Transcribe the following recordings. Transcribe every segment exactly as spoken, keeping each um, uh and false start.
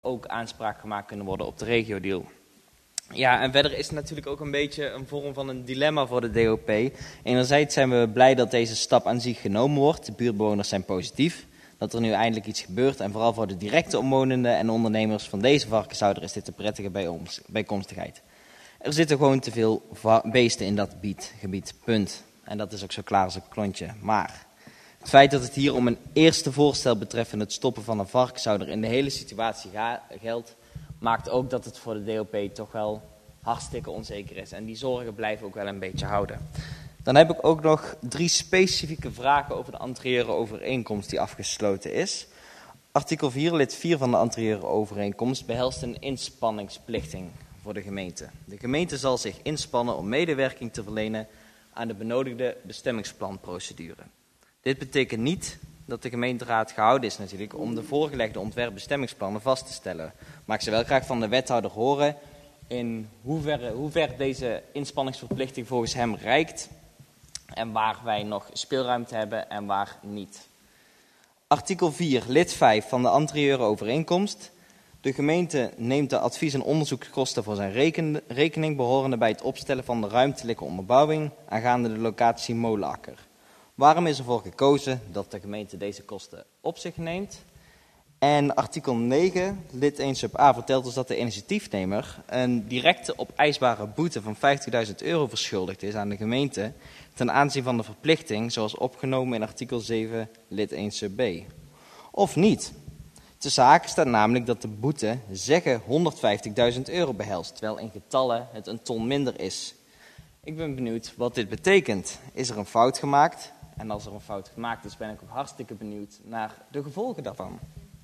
ook aanspraak gemaakt kunnen worden op de regiodeal. Ja, en verder is het natuurlijk ook een beetje een vorm van een dilemma voor de D O P. Enerzijds zijn we blij dat deze stap aan zich genomen wordt. De buurtbewoners zijn positief dat er nu eindelijk iets gebeurt. En vooral voor de directe omwonenden en ondernemers van deze varkenshouder is dit een prettige bijkomstigheid. Er zitten gewoon te veel beesten in dat gebied, punt. En dat is ook zo klaar als een klontje. Maar het feit dat het hier om een eerste voorstel betreffende het stoppen van een varkenshouder in de hele situatie geldt, maakt ook dat het voor de D O P toch wel hartstikke onzeker is. En die zorgen blijven ook wel een beetje houden. Dan heb ik ook nog drie specifieke vragen over de anterieure overeenkomst die afgesloten is. Artikel vier, lid vier van de anterieure overeenkomst behelst een inspanningsplichting voor de gemeente. De gemeente zal zich inspannen om medewerking te verlenen aan de benodigde bestemmingsplanprocedure. Dit betekent niet dat de gemeenteraad gehouden is natuurlijk om de voorgelegde ontwerpbestemmingsplannen vast te stellen. Maar ik zou wel graag van de wethouder horen in hoeverre, hoe ver deze inspanningsverplichting volgens hem reikt en waar wij nog speelruimte hebben en waar niet. Artikel vier, lid vijf van de anterieure overeenkomst. De gemeente neemt de advies- en onderzoekskosten voor zijn reken, rekening behorende bij het opstellen van de ruimtelijke onderbouwing aangaande de locatie Molenakker. Waarom is ervoor gekozen dat de gemeente deze kosten op zich neemt? En artikel negen, lid één sub A, vertelt ons dat de initiatiefnemer een directe opeisbare boete van vijftigduizend euro verschuldigd is aan de gemeente ten aanzien van de verplichting zoals opgenomen in artikel zeven, lid één sub B. Of niet? Te zaken staat namelijk dat de boete zeggen honderdvijftigduizend euro behelst, terwijl in getallen het een ton minder is. Ik ben benieuwd wat dit betekent. Is er een fout gemaakt? En als er een fout gemaakt is, ben ik ook hartstikke benieuwd naar de gevolgen daarvan.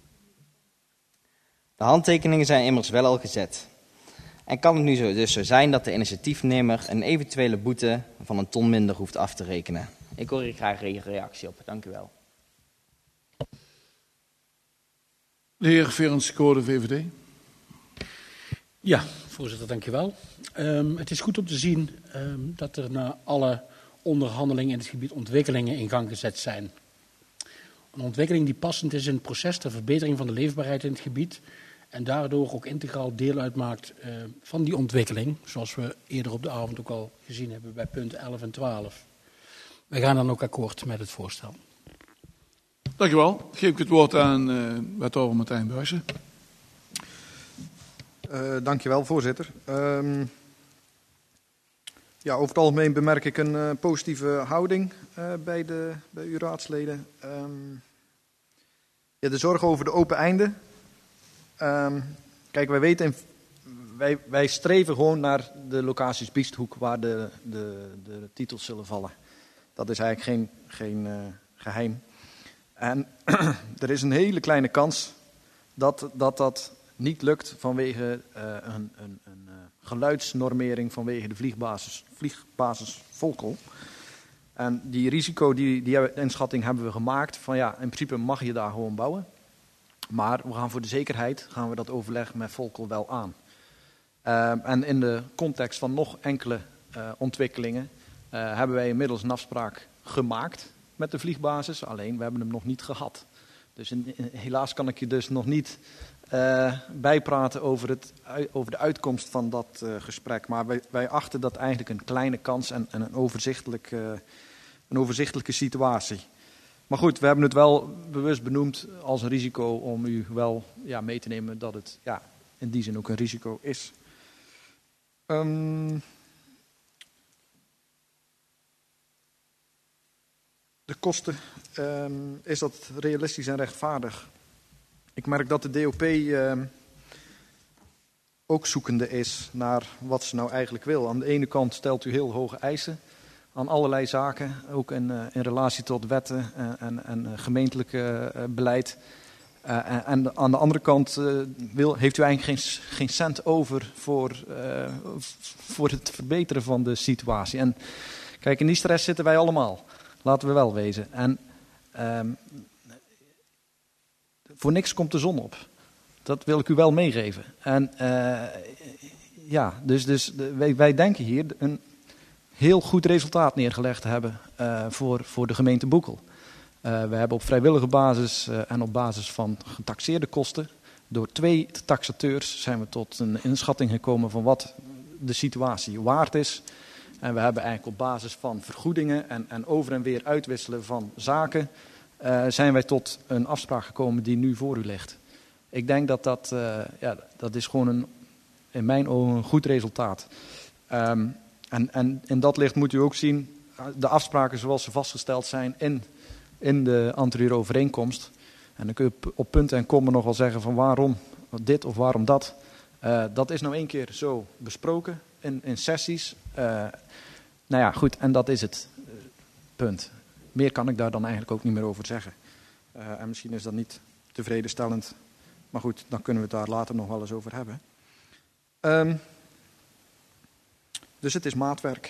De handtekeningen zijn immers wel al gezet. En kan het nu zo, dus zo zijn dat de initiatiefnemer een eventuele boete van een ton minder hoeft af te rekenen? Ik hoor hier graag een reactie op. Dank u wel. De heer Ferenc Kode, V V D. Ja, voorzitter, dank u wel. Um, het is goed om te zien um, dat er na alle onderhandelingen in het gebied ontwikkelingen in gang gezet zijn. Een ontwikkeling die passend is in het proces ter verbetering van de leefbaarheid in het gebied en daardoor ook integraal deel uitmaakt uh, van die ontwikkeling, zoals we eerder op de avond ook al gezien hebben bij punten elf en twaalf. Wij gaan dan ook akkoord met het voorstel. Dank u wel. Geef ik het woord aan uh, wethouder Martijn Buijsen. Uh, dank je wel, voorzitter. Um, ja, over het algemeen bemerk ik een uh, positieve houding uh, bij, de, bij uw raadsleden. Um, ja, de zorg over de open einden. Um, kijk, wij weten, wij, wij streven gewoon naar de locaties Biesthoek waar de, de, de titels zullen vallen. Dat is eigenlijk geen, geen uh, geheim. En er is een hele kleine kans dat dat, dat niet lukt vanwege uh, een, een, een uh, geluidsnormering vanwege de vliegbasis, vliegbasis Volkel. En die risico, die, die inschatting hebben we gemaakt van ja, in principe mag je daar gewoon bouwen. Maar we gaan voor de zekerheid, gaan we dat overleg met Volkel wel aan. Uh, en in de context van nog enkele uh, ontwikkelingen uh, hebben wij inmiddels een afspraak gemaakt met de vliegbasis. Alleen, we hebben hem nog niet gehad. Dus in, in, helaas kan ik je dus nog niet uh, bijpraten over, het, over de uitkomst van dat uh, gesprek. Maar wij, wij achten dat eigenlijk een kleine kans en, en een, overzichtelijk, uh, een overzichtelijke situatie. Maar goed, we hebben het wel bewust benoemd als een risico om u wel ja, mee te nemen dat het ja, in die zin ook een risico is. Um, de kosten, um, is dat realistisch en rechtvaardig? Ik merk dat de D O P um, ook zoekende is naar wat ze nou eigenlijk wil. Aan de ene kant stelt u heel hoge eisen aan allerlei zaken, ook in, uh, in relatie tot wetten uh, en, en uh, gemeentelijke uh, beleid. Uh, en, en aan de andere kant uh, wil, heeft u eigenlijk geen, geen cent over voor, uh, voor het verbeteren van de situatie. En kijk, in die stress zitten wij allemaal. Laten we wel wezen. En um, voor niks komt de zon op. Dat wil ik u wel meegeven. En uh, ja, dus, dus wij, wij denken hier een heel goed resultaat neergelegd te hebben uh, voor, voor de gemeente Boekel. Uh, we hebben op vrijwillige basis uh, en op basis van getaxeerde kosten Door twee taxateurs zijn we tot een inschatting gekomen van wat de situatie waard is. En we hebben eigenlijk op basis van vergoedingen en, en over en weer uitwisselen van zaken, uh, zijn wij tot een afspraak gekomen die nu voor u ligt. Ik denk dat dat, uh, ja, dat is gewoon een, in mijn ogen een goed resultaat. Um, en, en in dat licht moet u ook zien, de afspraken zoals ze vastgesteld zijn in, in de anterieure overeenkomst. En dan kun je op punten en komma nog wel zeggen van waarom dit of waarom dat. Uh, dat is nou één keer zo besproken in, in sessies. Uh, nou ja, goed, en dat is het. Uh, punt. Meer kan ik daar dan eigenlijk ook niet meer over zeggen. Uh, en misschien is dat niet tevredenstellend. Maar goed, dan kunnen we het daar later nog wel eens over hebben. Um, dus het is maatwerk.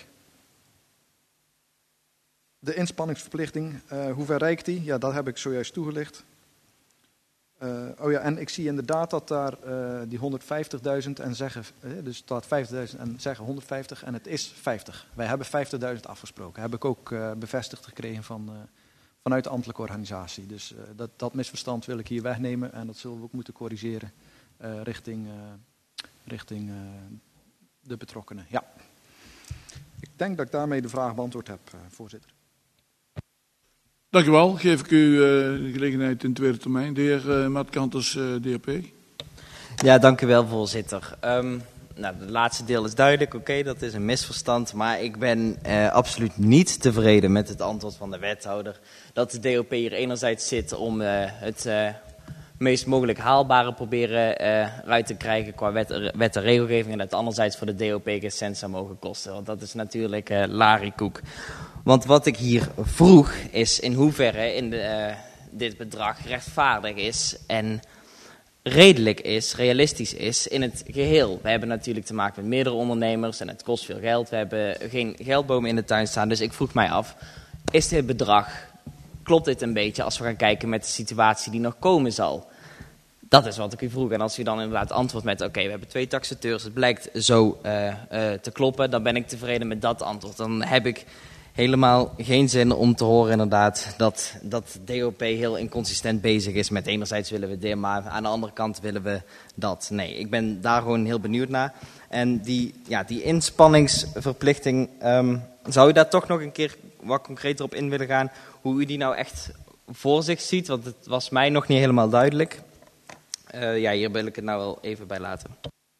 De inspanningsverplichting, uh, hoe ver reikt die? Ja, dat heb ik zojuist toegelicht. Uh, oh ja, en ik zie inderdaad dat daar uh, die honderdvijftigduizend en zeggen, uh, dus staat vijftigduizend en zeggen honderdvijftig en het is vijftig. Wij hebben vijftigduizend afgesproken. Heb ik ook uh, bevestigd gekregen van, uh, vanuit de ambtelijke organisatie. Dus uh, dat, dat misverstand wil ik hier wegnemen en dat zullen we ook moeten corrigeren uh, richting, uh, richting uh, de betrokkenen. Ja. Ik denk dat ik daarmee de vraag beantwoord heb, uh, voorzitter. Dank u wel. Geef ik u uh, de gelegenheid in tweede termijn. De heer uh, Matt Kanters, uh, D H P. Ja, dank u wel, voorzitter. Um, nou, het laatste deel is duidelijk. Oké, okay, dat is een misverstand. Maar ik ben uh, absoluut niet tevreden met het antwoord van de wethouder. Dat de D O P hier enerzijds zit om uh, het uh, meest mogelijk haalbare proberen uh, eruit te krijgen qua wet, wet en regelgeving. En dat anderzijds voor de D O P geen cent zou mogen kosten. Want dat is natuurlijk uh, lariekoek. Want wat ik hier vroeg is in hoeverre in de, uh, dit bedrag rechtvaardig is en redelijk is, realistisch is in het geheel. We hebben natuurlijk te maken met meerdere ondernemers en het kost veel geld. We hebben geen geldbomen in de tuin staan, dus ik vroeg mij af, is dit bedrag, klopt dit een beetje als we gaan kijken met de situatie die nog komen zal? Dat is wat ik u vroeg. En als u dan inderdaad antwoordt met, oké, okay, we hebben twee taxateurs, het blijkt zo uh, uh, te kloppen, dan ben ik tevreden met dat antwoord. Dan heb ik helemaal geen zin om te horen inderdaad dat, dat D O P heel inconsistent bezig is met enerzijds willen we dit, maar aan de andere kant willen we dat. Nee, ik ben daar gewoon heel benieuwd naar. En die, ja, die inspanningsverplichting, um, zou u daar toch nog een keer wat concreter op in willen gaan? Hoe u die nou echt voor zich ziet, want het was mij nog niet helemaal duidelijk. Uh, ja, hier wil ik het nou wel even bij laten.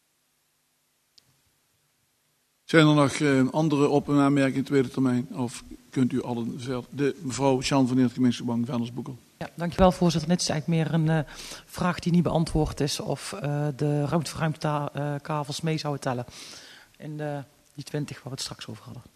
Zijn er nog uh, andere op- en aanmerkingen in tweede termijn? Of kunt u alle zelf? De mevrouw Sjan van Eert, Gemeentesbank, Vennersboekel. Ja, dankjewel voorzitter. Dit is eigenlijk meer een uh, vraag die niet beantwoord is of uh, de ruimte voor ruimtekavels uh, mee zouden tellen. In de, die twintig waar we het straks over hadden.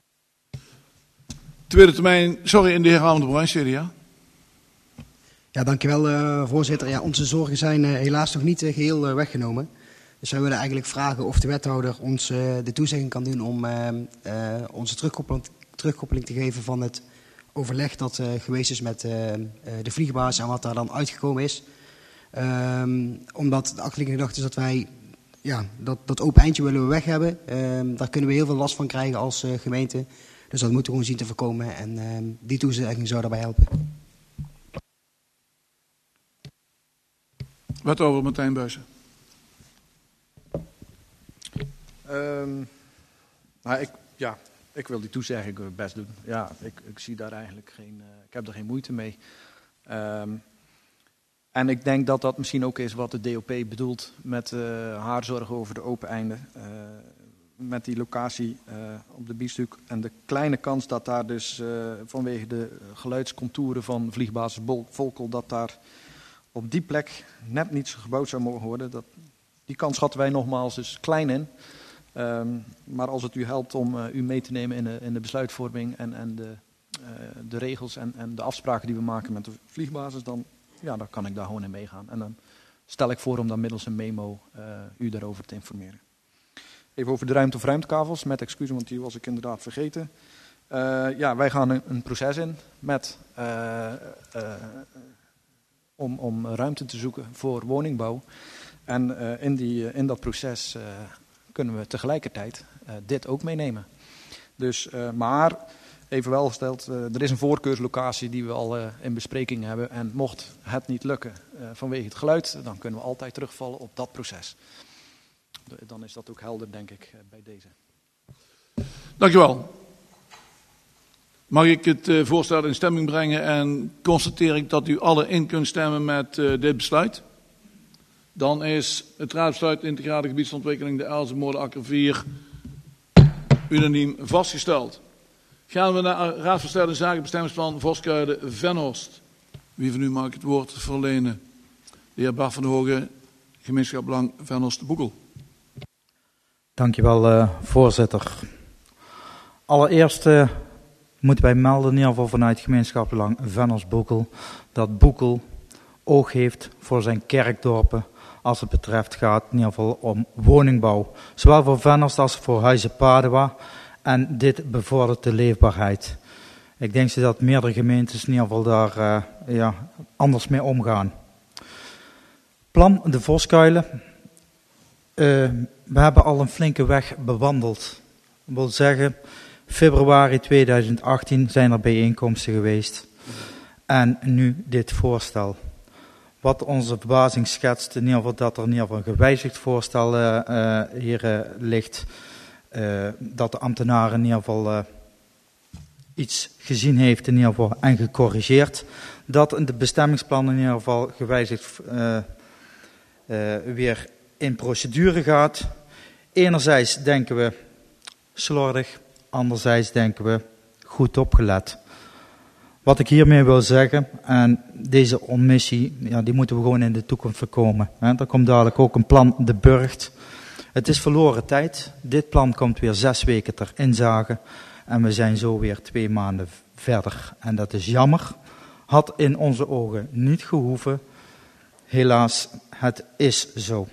Tweede termijn, sorry, in de heer Hamer de Bruin, C D A. Ja, dankjewel uh, voorzitter. Ja, onze zorgen zijn uh, helaas nog niet uh, geheel uh, weggenomen. Dus wij willen eigenlijk vragen of de wethouder ons uh, de toezegging kan doen om uh, uh, onze terugkoppeling, terugkoppeling te geven van het overleg dat uh, geweest is met uh, uh, de vliegbaas en wat daar dan uitgekomen is. Um, omdat de achterliggende gedachte is dat wij ja, dat, dat open eindje willen we weg hebben. Um, daar kunnen we heel veel last van krijgen als uh, gemeente. Dus dat moeten we gewoon zien te voorkomen en um, die toezegging zou daarbij helpen. Wethouder Martijn Buijsen. Um, nou, ik, ja, ik wil die toezegging best doen. Ja, ik, ik zie daar eigenlijk geen, uh, ik heb er geen moeite mee. Um, en ik denk dat dat misschien ook is wat de D O P bedoelt met uh, haar zorgen over de open einden. Uh, met die locatie uh, op de biefstuk en de kleine kans dat daar dus uh, vanwege de geluidscontouren van vliegbasis Volkel, dat daar op die plek net niets gebouwd zou mogen worden. Dat, die kans schatten wij nogmaals dus klein in. Um, maar als het u helpt om uh, u mee te nemen in de, in de besluitvorming en, en de, uh, de regels en, en de afspraken die we maken met de vliegbasis, dan, ja, dan kan ik daar gewoon in meegaan. En dan stel ik voor om dan middels een memo uh, u daarover te informeren. Even over de ruimte of ruimtekavels, met excuus, want die was ik inderdaad vergeten. Uh, ja, wij gaan een, een proces in met, uh, uh, om, om ruimte te zoeken voor woningbouw. En uh, in, die, uh, in dat proces uh, kunnen we tegelijkertijd uh, dit ook meenemen. Dus, uh, maar even wel gesteld, uh, er is een voorkeurslocatie die we al uh, in bespreking hebben. En mocht het niet lukken uh, vanwege het geluid, dan kunnen we altijd terugvallen op dat proces. De, dan is dat ook helder, denk ik, uh, bij deze. Dankjewel. Mag ik het uh, voorstel in stemming brengen en constateer ik dat u alle in kunt stemmen met uh, dit besluit? Dan is het raadsbesluit integrale gebiedsontwikkeling de Elzen-Moordenakker vier unaniem vastgesteld. Gaan we naar raadsbesluit in zaken bestemmingsplan Voskuilen-Venhorst. Wie van u mag ik het woord verlenen? De heer Bart van der Hogen, gemeenschap Belang Venhorst-Boekel. Dankjewel, uh, voorzitter. Allereerst uh, moeten wij melden, in ieder geval vanuit gemeenschap Belang Venhorst-Boekel, dat Boekel oog heeft voor zijn kerkdorpen als het betreft gaat in ieder geval om woningbouw. Zowel voor Venhorst als voor Huizen Padua. En dit bevordert de leefbaarheid. Ik denk dat meerdere gemeentes in ieder geval daar uh, ja, anders mee omgaan. Plan de Voskuilen. Uh, we hebben al een flinke weg bewandeld. Dat wil zeggen, februari tweeduizend achttien zijn er bijeenkomsten geweest. En nu dit voorstel. Wat onze verbazing schetst, in ieder geval dat er in ieder geval een gewijzigd voorstel uh, uh, hier uh, ligt. Uh, dat de ambtenaar in ieder geval uh, iets gezien heeft in ieder geval en gecorrigeerd. Dat de bestemmingsplan in ieder geval gewijzigd uh, uh, weer in procedure gaat. Enerzijds denken we slordig, anderzijds denken we goed opgelet. Wat ik hiermee wil zeggen, en deze omissie, ja, die moeten we gewoon in de toekomst voorkomen. Hè. Er komt dadelijk ook een plan de Burgt. Het is verloren tijd. Dit plan komt weer zes weken ter inzage. En we zijn zo weer twee maanden verder. En dat is jammer. Had in onze ogen niet gehoeven. Helaas, het is zo.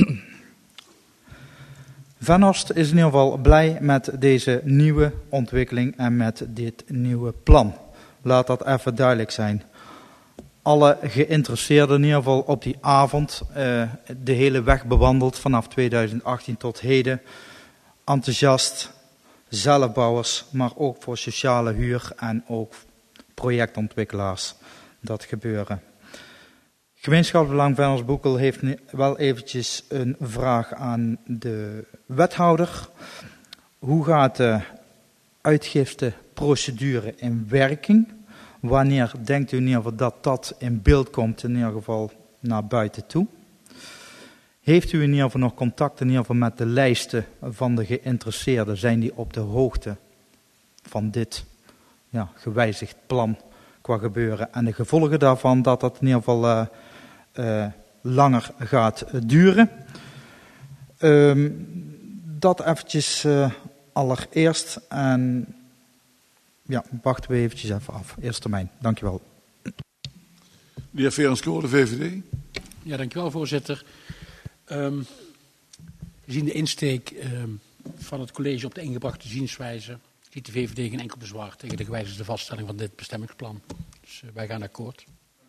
Venhorst is in ieder geval blij met deze nieuwe ontwikkeling en met dit nieuwe plan. Laat dat even duidelijk zijn. Alle geïnteresseerden in ieder geval op die avond uh, de hele weg bewandeld vanaf tweeduizend achttien tot heden. Enthousiast, zelfbouwers, maar ook voor sociale huur en ook projectontwikkelaars dat gebeuren. Gemeenschapsbelang Venhorst-Boekel heeft wel eventjes een vraag aan de wethouder. Hoe gaat de uitgifteprocedure in werking? Wanneer denkt u in ieder geval dat dat in beeld komt, in ieder geval naar buiten toe? Heeft u in ieder geval nog contact in ieder geval met de lijsten van de geïnteresseerden? Zijn die op de hoogte van dit ja, gewijzigd plan qua gebeuren? En de gevolgen daarvan, dat dat in ieder geval uh, uh, langer gaat duren? Um, dat eventjes uh, allereerst. En ja, wachten we eventjes even af. Eerste termijn. Dankjewel. De heer Verenskoor, de V V D. Ja, dankjewel voorzitter. Um, gezien de insteek um, van het college op de ingebrachte zienswijze, ziet de V V D geen enkel bezwaar tegen de gewijzigde vaststelling van dit bestemmingsplan. Dus uh, wij gaan akkoord.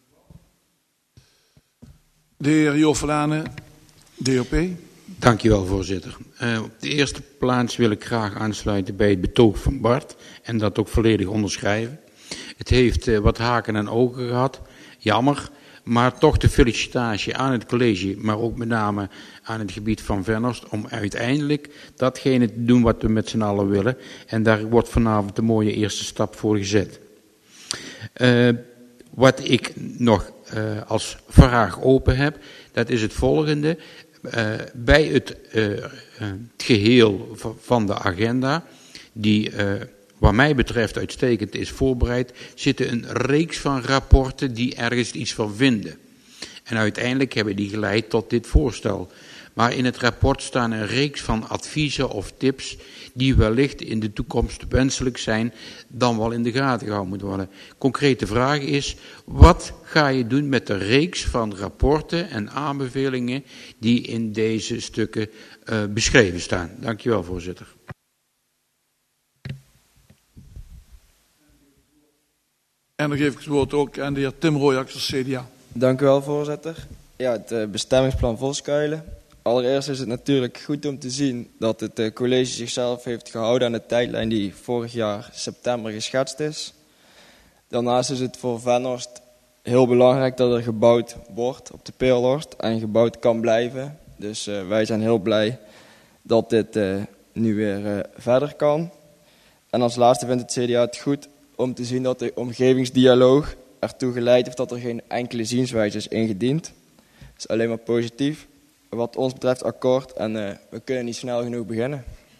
De heer Jo Verlane, D O P. Dankjewel, voorzitter. Uh, op de eerste plaats wil ik graag aansluiten bij het betoog van Bart en dat ook volledig onderschrijven. Het heeft uh, wat haken en ogen gehad, jammer, maar toch de felicitatie aan het college, maar ook met name aan het gebied van Venhorst, om uiteindelijk datgene te doen wat we met z'n allen willen. En daar wordt vanavond een mooie eerste stap voor gezet. Uh, wat ik nog uh, als vraag open heb, dat is het volgende. Uh, bij het, uh, uh, het geheel van de agenda, die uh, wat mij betreft uitstekend is voorbereid, zitten een reeks van rapporten die ergens iets van vinden. En uiteindelijk hebben die geleid tot dit voorstel. Maar in het rapport staan een reeks van adviezen of tips die wellicht in de toekomst wenselijk zijn, dan wel in de gaten gehouden moeten worden. Concrete vraag is, wat ga je doen met de reeks van rapporten en aanbevelingen die in deze stukken uh, beschreven staan? Dankjewel, voorzitter. En dan geef ik het woord ook aan de heer Tim Royax als C D A. Dank u wel, voorzitter. Ja, het uh, bestemmingsplan Voskuilen. Allereerst is het natuurlijk goed om te zien dat het uh, college zichzelf heeft gehouden aan de tijdlijn die vorig jaar september geschetst is. Daarnaast is het voor Venhorst heel belangrijk dat er gebouwd wordt op de Peerlhorst en gebouwd kan blijven. Dus uh, wij zijn heel blij dat dit uh, nu weer uh, verder kan. En als laatste vindt het C D A het goed om te zien dat de omgevingsdialoog ertoe geleid heeft dat er geen enkele zienswijze is ingediend. Dat is alleen maar positief. Wat ons betreft akkoord en uh, we kunnen niet snel genoeg beginnen.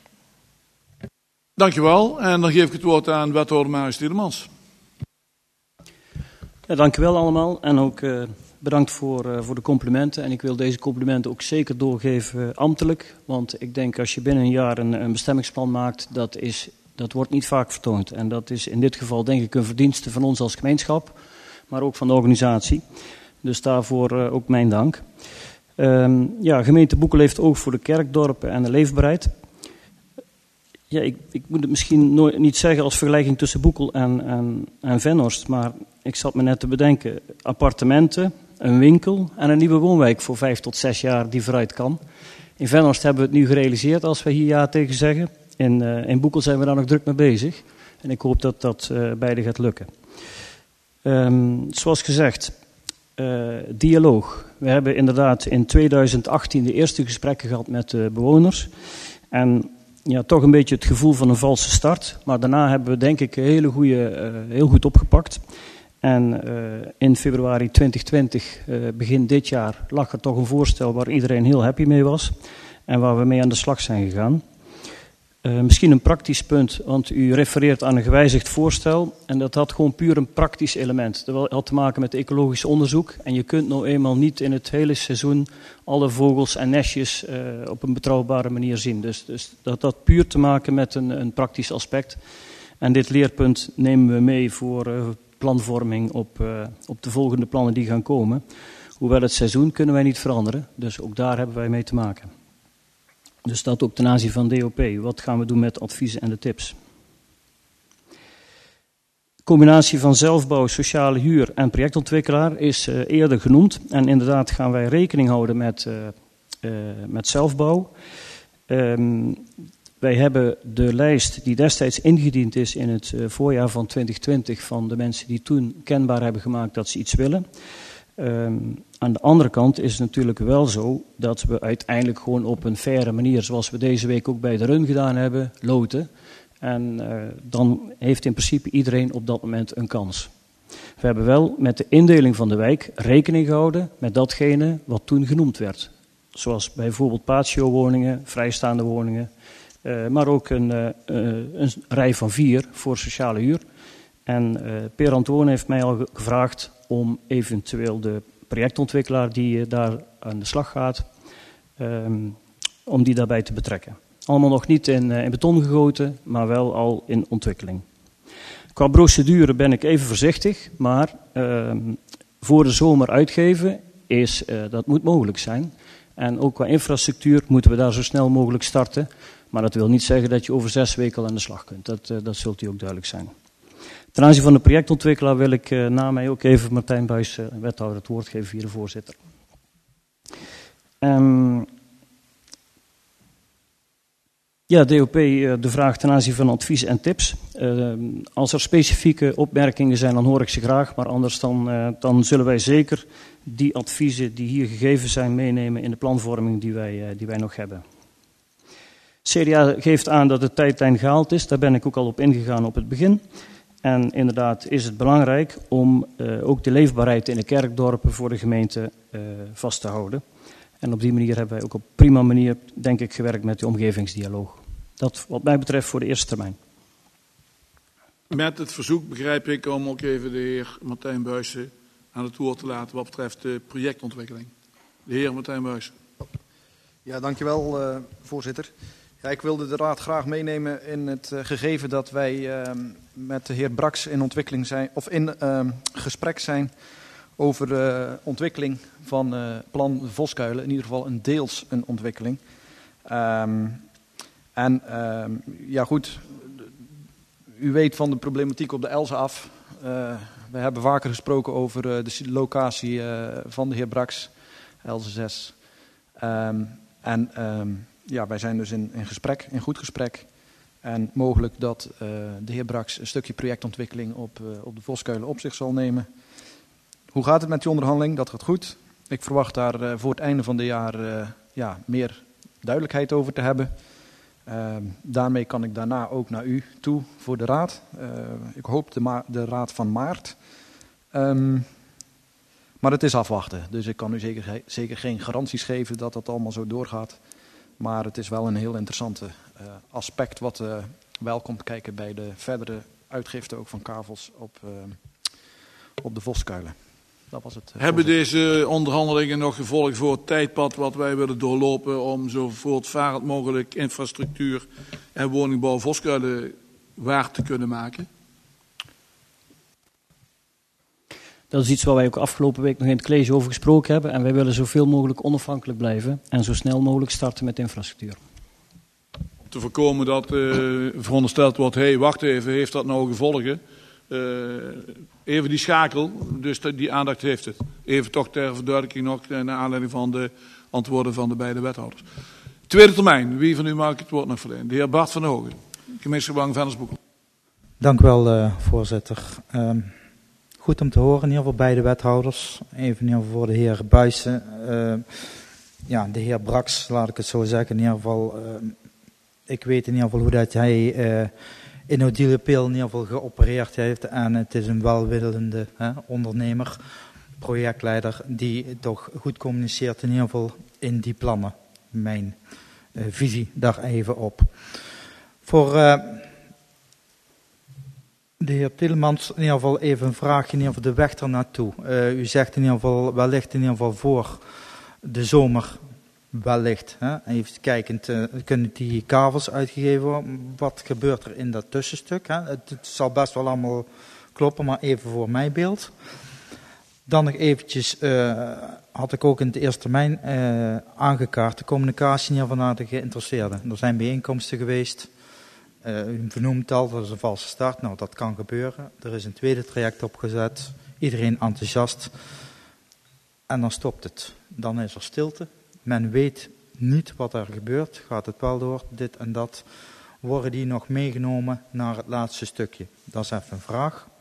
Dankjewel. En dan geef ik het woord aan wethouder Marius Tielemans. Ja, dankjewel allemaal en ook uh, bedankt voor, uh, voor de complimenten. En ik wil deze complimenten ook zeker doorgeven uh, ambtelijk. Want ik denk als je binnen een jaar een, een bestemmingsplan maakt, dat, is, dat wordt niet vaak vertoond. En dat is in dit geval denk ik een verdienste van ons als gemeenschap, maar ook van de organisatie. Dus daarvoor uh, ook mijn dank. Um, ja, gemeente Boekel heeft oog voor de kerkdorpen en de leefbaarheid. Ja, ik, ik moet het misschien nooit, niet zeggen als vergelijking tussen Boekel en, en, en Venhorst, maar ik zat me net te bedenken. Appartementen, een winkel en een nieuwe woonwijk voor vijf tot zes jaar die vooruit kan. In Venhorst hebben we het nu gerealiseerd als we hier ja tegen zeggen. In, uh, in Boekel zijn we daar nog druk mee bezig. En ik hoop dat dat uh, beide gaat lukken. Um, zoals gezegd, uh, dialoog. We hebben inderdaad in tweeduizend achttien de eerste gesprekken gehad met de bewoners. En ja, toch een beetje het gevoel van een valse start. Maar daarna hebben we denk ik een hele goede, uh, heel goed opgepakt. En uh, in februari twintig twintig, uh, begin dit jaar, lag er toch een voorstel waar iedereen heel happy mee was. En waar we mee aan de slag zijn gegaan. Uh, misschien een praktisch punt, want u refereert aan een gewijzigd voorstel. En dat had gewoon puur een praktisch element. Dat had te maken met ecologisch onderzoek. En je kunt nou eenmaal niet in het hele seizoen alle vogels en nestjes uh, op een betrouwbare manier zien. Dus, dus dat had puur te maken met een, een praktisch aspect. En dit leerpunt nemen we mee voor uh, planvorming op, uh, op de volgende plannen die gaan komen. Hoewel het seizoen kunnen wij niet veranderen. Dus ook daar hebben wij mee te maken. Dus dat ook ten aanzien van D O P. Wat gaan we doen met adviezen en de tips? Combinatie van zelfbouw, sociale huur en projectontwikkelaar is uh, eerder genoemd. En inderdaad gaan wij rekening houden met, uh, uh, met zelfbouw. Um, wij hebben de lijst die destijds ingediend is in het uh, voorjaar van twintig twintig... van de mensen die toen kenbaar hebben gemaakt dat ze iets willen. Um, aan de andere kant is het natuurlijk wel zo dat we uiteindelijk gewoon op een faire manier, zoals we deze week ook bij de run gedaan hebben, loten. En uh, dan heeft in principe iedereen op dat moment een kans. We hebben wel met de indeling van de wijk rekening gehouden met datgene wat toen genoemd werd. Zoals bijvoorbeeld patio-woningen, vrijstaande woningen, uh, maar ook een, uh, een rij van vier voor sociale huur. En uh, Per Antoine heeft mij al gevraagd om eventueel de projectontwikkelaar die uh, daar aan de slag gaat, um, om die daarbij te betrekken. Allemaal nog niet in, uh, in beton gegoten, maar wel al in ontwikkeling. Qua procedure ben ik even voorzichtig, maar uh, voor de zomer uitgeven, is, uh, dat moet mogelijk zijn. En ook qua infrastructuur moeten we daar zo snel mogelijk starten. Maar dat wil niet zeggen dat je over zes weken al aan de slag kunt. Dat, uh, dat zult u ook duidelijk zijn. Ten aanzien van de projectontwikkelaar wil ik uh, na mij ook even Martijn Buijs, uh, wethouder, het woord geven via de voorzitter. Um, ja, D O P, uh, de vraag ten aanzien van advies en tips. Uh, als er specifieke opmerkingen zijn, dan hoor ik ze graag. Maar anders dan, uh, dan zullen wij zeker die adviezen die hier gegeven zijn meenemen in de planvorming die wij, uh, die wij nog hebben. C D A geeft aan dat de tijdlijn gehaald is. Daar ben ik ook al op ingegaan op het begin. En inderdaad is het belangrijk om uh, ook de leefbaarheid in de kerkdorpen voor de gemeente uh, vast te houden. En op die manier hebben wij ook op prima manier, denk ik, gewerkt met de omgevingsdialoog. Dat wat mij betreft voor de eerste termijn. Met het verzoek begrijp ik om ook even de heer Martijn Buijsen aan het woord te laten wat betreft de projectontwikkeling. De heer Martijn Buijsen. Ja, dankjewel uh, voorzitter. Ja, ik wilde de raad graag meenemen in het uh, gegeven dat wij uh, met de heer Braks in ontwikkeling zijn, of in uh, gesprek zijn over de uh, ontwikkeling van uh, plan Voskuilen. In ieder geval een deels een ontwikkeling. Um, en uh, ja goed, u weet van de problematiek op de Elze af. Uh, we hebben vaker gesproken over uh, de locatie uh, van de heer Braks, Elze zes. Um, En um, ja, wij zijn dus in, in gesprek, in goed gesprek. En mogelijk dat uh, de heer Braks een stukje projectontwikkeling op, uh, op de Voskuilen op zich zal nemen. Hoe gaat het met die onderhandeling? Dat gaat goed. Ik verwacht daar uh, voor het einde van het jaar uh, ja, meer duidelijkheid over te hebben. Uh, daarmee kan ik daarna ook naar u toe voor de raad. Uh, ik hoop de, ma- de raad van maart. Um, maar het is afwachten. Dus ik kan u zeker, zeker geen garanties geven dat dat allemaal zo doorgaat. Maar het is wel een heel interessante uh, aspect wat uh, wel komt kijken bij de verdere uitgifte ook van kavels op, uh, op de Voskuilen. Dat was het. Uh, Hebben deze onderhandelingen nog gevolg voor het tijdpad wat wij willen doorlopen om zo voortvarend mogelijk infrastructuur en woningbouw Voskuilen waar te kunnen maken? Dat is iets waar wij ook afgelopen week nog in het college over gesproken hebben. En wij willen zoveel mogelijk onafhankelijk blijven en zo snel mogelijk starten met infrastructuur. Om te voorkomen dat uh, verondersteld wordt, hé, hey, wacht even, heeft dat nou gevolgen? Uh, even die schakel, dus die aandacht heeft het. Even toch ter verduidelijking nog, naar aanleiding van de antwoorden van de beide wethouders. Tweede termijn, wie van u mag ik het woord nog verlenen? De heer Bart van Hogen, gemeenschapsbelang Vennersboekel. Dank u wel, uh, voorzitter. Um, goed om te horen, in ieder geval beide wethouders. Even in ieder geval voor de heer Buijsen. Uh, ja, de heer Braks, laat ik het zo zeggen. In ieder geval, uh, ik weet in ieder geval hoe dat hij uh, in Odile Peel in ieder geval geopereerd heeft. En het is een welwillende hè, ondernemer, projectleider, die toch goed communiceert in ieder geval in die plannen. Mijn uh, visie daar even op. Voor uh, de heer Tielemans in ieder geval even een vraagje in ieder geval de weg ernaartoe. Uh, u zegt in ieder geval wellicht in ieder geval voor de zomer wellicht. Hè? Even kijkend, uh, kunnen die kavels uitgegeven worden? Wat gebeurt er in dat tussenstuk? Hè? Het, het zal best wel allemaal kloppen, maar even voor mijn beeld. Dan nog eventjes, uh, had ik ook in het eerste termijn uh, aangekaart de communicatie in ieder geval naar de geïnteresseerden. Er zijn bijeenkomsten geweest. Uh, u vernoemt al, dat is een valse start. Nou, dat kan gebeuren. Er is een tweede traject opgezet. Iedereen enthousiast. En dan stopt het. Dan is er stilte. Men weet niet wat er gebeurt. Gaat het wel door, dit en dat. Worden die nog meegenomen naar het laatste stukje? Dat is even een vraag.